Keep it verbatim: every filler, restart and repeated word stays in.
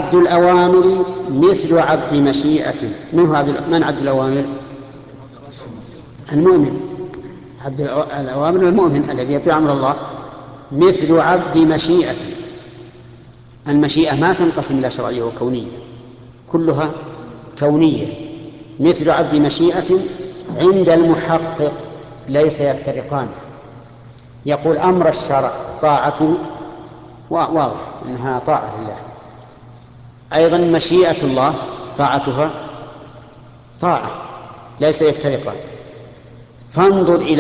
عبد الأوامر مثل عبد مشيئة. من هو عبد من عبد الأوامر؟ المؤمن. عبد الأوامر المؤمن الذي يطيع أمر الله. مثل عبد مشيئة. المشيئة ما تنقسم إلى شرعية وكونية، كلها كونية. مثل عبد مشيئة عند المحقق ليس يفترقان. يقول أمر الشرع طاعته واضح أنها طاعة لله، أيضا مشيئة الله طاعتها طاعة، ليس يفترقان. فانظر إلى